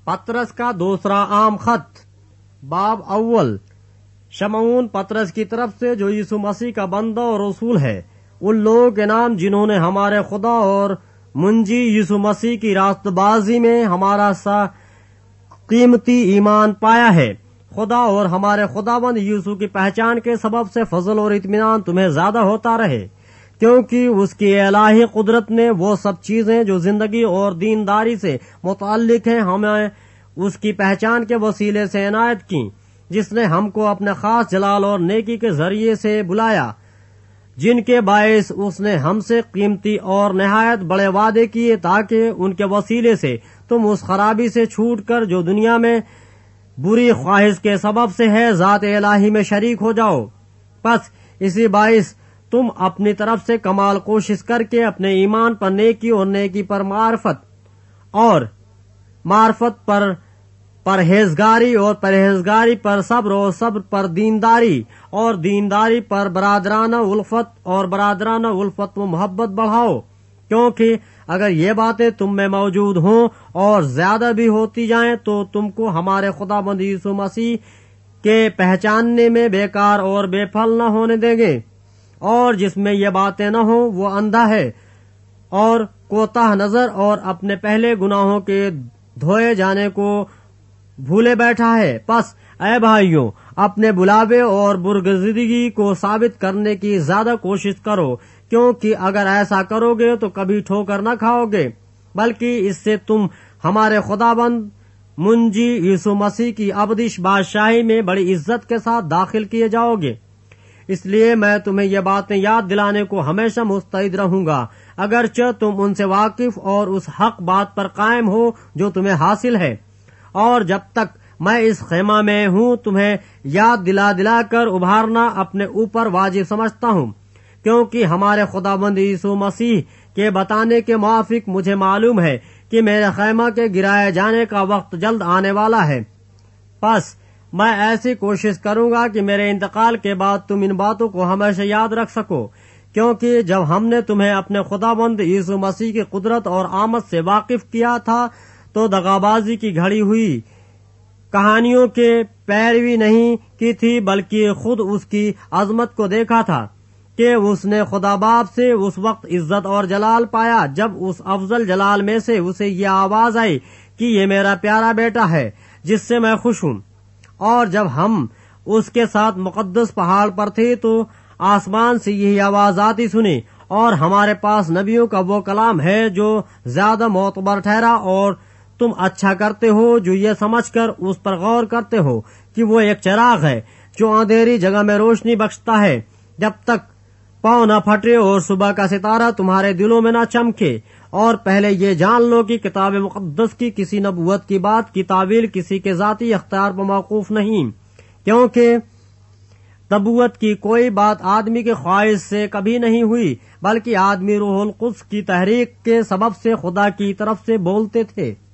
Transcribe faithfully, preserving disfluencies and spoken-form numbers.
پطرس کا دوسرا عام خط، باب اول۔ شمعون پطرس کی طرف سے جو یسوع مسیح کا بندہ اور رسول ہے، ان لوگوں کے نام جنہوں نے ہمارے خدا اور منجی یسوع مسیح کی راست بازی میں ہمارا سا قیمتی ایمان پایا ہے۔ خدا اور ہمارے خداوند یسوع کی پہچان کے سبب سے فضل اور اطمینان تمہیں زیادہ ہوتا رہے، کیونکہ اس کی الہی قدرت نے وہ سب چیزیں جو زندگی اور دینداری سے متعلق ہیں ہمیں اس کی پہچان کے وسیلے سے عنایت کی، جس نے ہم کو اپنے خاص جلال اور نیکی کے ذریعے سے بلایا، جن کے باعث اس نے ہم سے قیمتی اور نہایت بڑے وعدے کیے، تاکہ ان کے وسیلے سے تم اس خرابی سے چھوٹ کر جو دنیا میں بری خواہش کے سبب سے ہے، ذات الہی میں شریک ہو جاؤ۔ پس اسی باعث تم اپنی طرف سے کمال کوشش کر کے اپنے ایمان پر نیکی اور نیکی پر معرفت اور معرفت پر پرہیزگاری اور پرہیزگاری پر صبر اور صبر پر دینداری اور دینداری پر برادرانہ الفت اور برادرانہ الفت و محبت بڑھاؤ، کیونکہ اگر یہ باتیں تم میں موجود ہوں اور زیادہ بھی ہوتی جائیں تو تم کو ہمارے خداوند یسوع مسیح کے پہچاننے میں بیکار اور بے پھل نہ ہونے دیں گے۔ اور جس میں یہ باتیں نہ ہوں وہ اندھا ہے اور کوتاہ نظر اور اپنے پہلے گناہوں کے دھوئے جانے کو بھولے بیٹھا ہے۔ پس اے بھائیوں، اپنے بلاوے اور برگزیدگی کو ثابت کرنے کی زیادہ کوشش کرو، کیونکہ اگر ایسا کرو گے تو کبھی ٹھوکر نہ کھاؤ گے، بلکہ اس سے تم ہمارے خداوند منجی یسوع مسیح کی ابدی بادشاہی میں بڑی عزت کے ساتھ داخل کیے جاؤ گے۔ اس لیے میں تمہیں یہ باتیں یاد دلانے کو ہمیشہ مستعد رہوں گا، اگرچہ تم ان سے واقف اور اس حق بات پر قائم ہو جو تمہیں حاصل ہے۔ اور جب تک میں اس خیمہ میں ہوں تمہیں یاد دلا دلا کر ابھارنا اپنے اوپر واجب سمجھتا ہوں، کیونکہ ہمارے خداوند یسوع مسیح کے بتانے کے موافق مجھے معلوم ہے کہ میرے خیمہ کے گرائے جانے کا وقت جلد آنے والا ہے۔ پس میں ایسی کوشش کروں گا کہ میرے انتقال کے بعد تم ان باتوں کو ہمیشہ یاد رکھ سکو، کیونکہ جب ہم نے تمہیں اپنے خداوند یسوع مسیح کی قدرت اور آمد سے واقف کیا تھا تو دغابازی کی گھڑی ہوئی کہانیوں کے پیروی نہیں کی تھی، بلکہ خود اس کی عظمت کو دیکھا تھا کہ اس نے خدا باپ سے اس وقت عزت اور جلال پایا جب اس افضل جلال میں سے اسے یہ آواز آئی کہ یہ میرا پیارا بیٹا ہے جس سے میں خوش ہوں۔ اور جب ہم اس کے ساتھ مقدس پہاڑ پر تھے تو آسمان سے یہی آواز آتی سنی، اور ہمارے پاس نبیوں کا وہ کلام ہے جو زیادہ معتبر ٹھہرا، اور تم اچھا کرتے ہو جو یہ سمجھ کر اس پر غور کرتے ہو کہ وہ ایک چراغ ہے جو اندھیری جگہ میں روشنی بخشتا ہے، جب تک پاؤں نہ پھٹے اور صبح کا ستارہ تمہارے دلوں میں نہ چمکے۔ اور پہلے یہ جان لو کہ کتاب مقدس کی کسی نبوت کی بات کی تعویل کسی کے ذاتی اختیار پر موقوف نہیں، کیونکہ نبوت کی کوئی بات آدمی کے خواہش سے کبھی نہیں ہوئی، بلکہ آدمی روح القدس کی تحریک کے سبب سے خدا کی طرف سے بولتے تھے۔